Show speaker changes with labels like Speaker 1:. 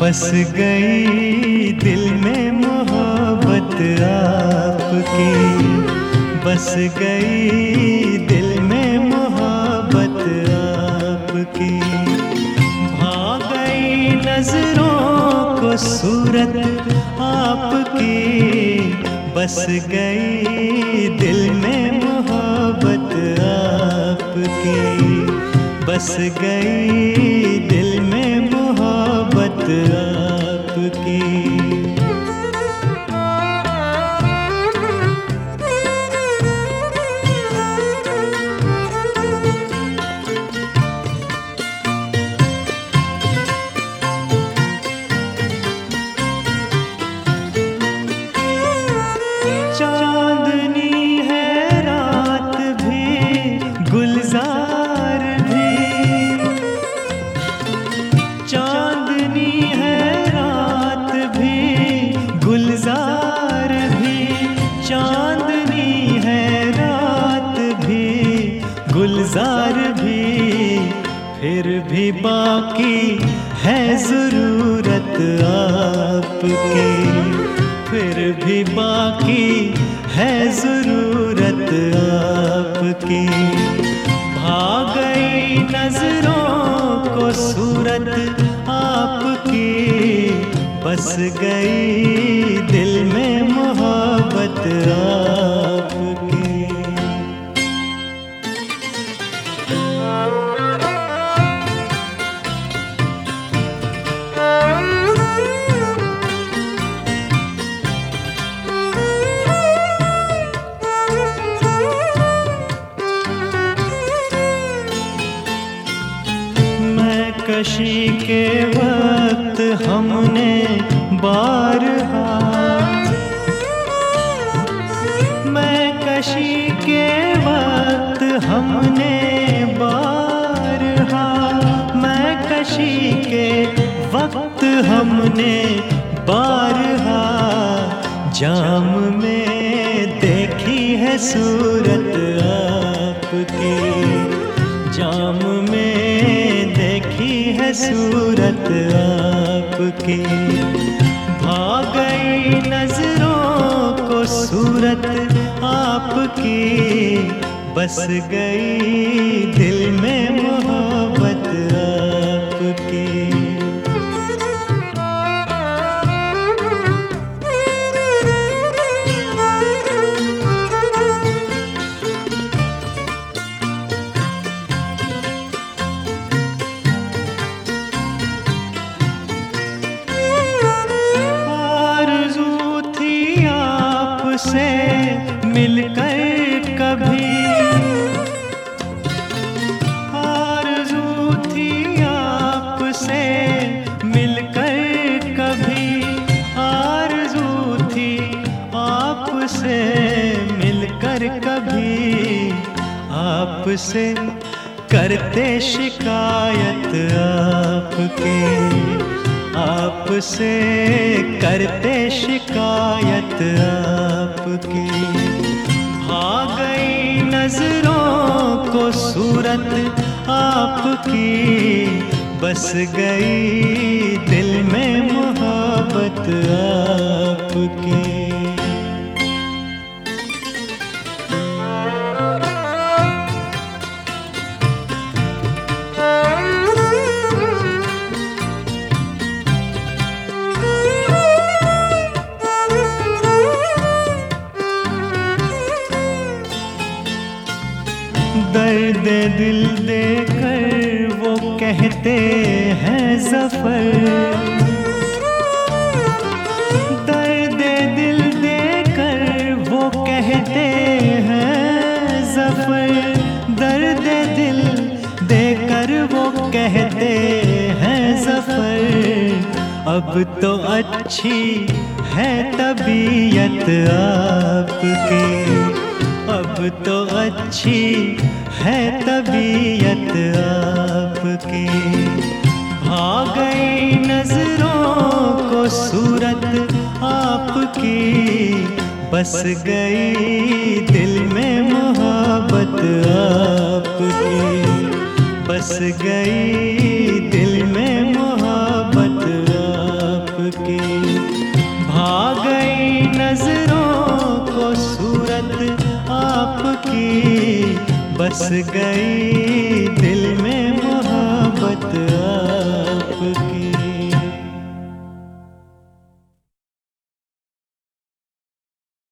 Speaker 1: बस गई दिल में मोहब्बत आपकी, बस गई दिल में मोहब्बत आपकी। भा गई नजरों को सूरत आपकी, बस गई दिल में मोहब्बत आपकी, बस गई दिल में मोहब्बत आपकी। चांदनी है रात भी, गुलजार भी, चांदनी है रात भी, गुलजार भी, चांदनी है रात भी, गुलजार भी। फिर भी बाकी है ज़रूरत आपकी, फिर भी बाकी है ज़रूरत आपकी। भा गई नजरों को सूरत आपकी, बस गई दिल में मोहब्बत आपकी। कशी के वक्त हमने बारहा, मैं कशी के वक्त हमने बारहा, मैं कशी के वक्त हमने बारहा, जाम में देखी है सूरत आपकी, जाम में देखी है सूरत आपकी। भा गई नजरों को सूरत आपकी, बस गई दिल में मोहब्बत आपकी। से मिलकर कभी, आरज़ू थी आपसे मिलकर कभी, आरज़ू थी आपसे मिलकर कभी, आपसे करते शिकायत आपके, आपसे करते शिकायत आपकी। भा गई नजरों को सूरत आपकी, बस गई दिल में मोहब्बत आपकी। दर्द दिल देकर वो कहते हैं ज़फ़र, दर्द दिल देकर वो कहते हैं ज़फ़र, दर्द दिल देकर वो कहते हैं ज़फ़र। अब तो अच्छी है तबीयत आपकी, अब तो अच्छी है तबीयत आपकी। भा गई नजरों को सूरत आपकी, बस गई दिल में मोहब्बत आपकी, बस गई दिल में मोहब्बत आपकी। बस गई दिल में मोहब्बत आपकी।